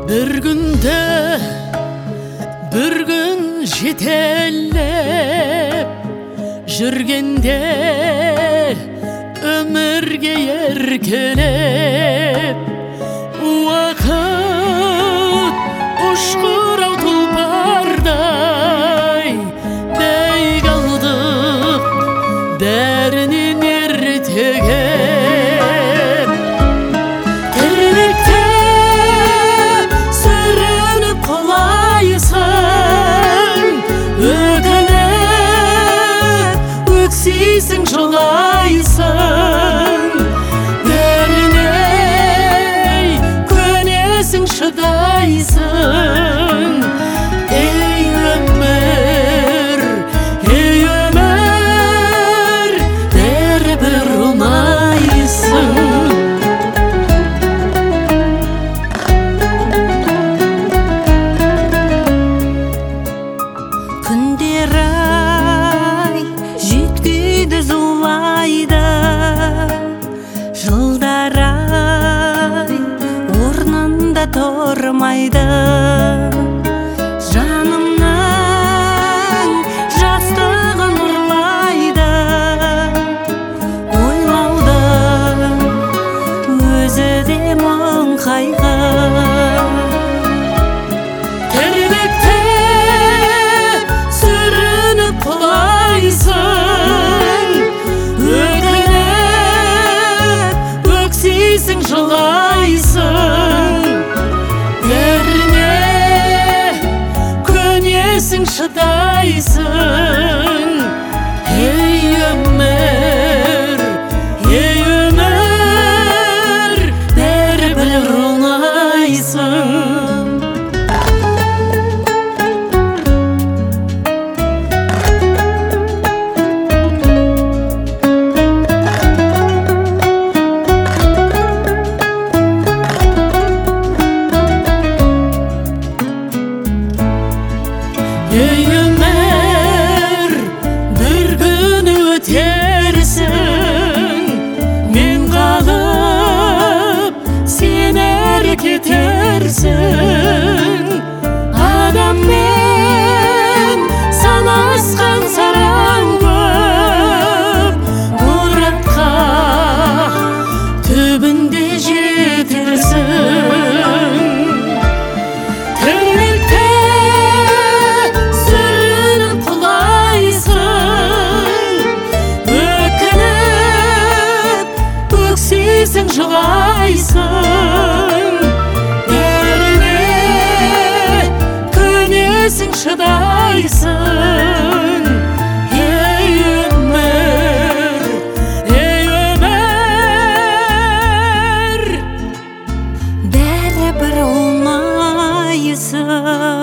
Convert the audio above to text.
Bir günde bir gün жетелеп жүргенде өмірге еркелеп уақыт ұшқырау тұлпардай дей қалдық бәрінен ертеге Өксейсің жылайсың бәріне көнесің шыдайсың ей өмір бәрібір ұнайсың жылдар-ай орнында тұрмайды жанымның жастығын ұрлайды ойлаудың өзі де мұң қайғы тербекте сүрініп құлайсың өксейсің жылайсың бәріне көнесің шыдайсың ей өмір бәрібір ұнайсың Ей өмір, бір күн өтерсің, мен қалып, сен әрі кетерсің. Адаммен санасқан сараң көп, мұратқа түбінде жетерсің. Өксейсің жылайсың бәріне көнесің шыдайсың ей өмір бәрібір ұнайсың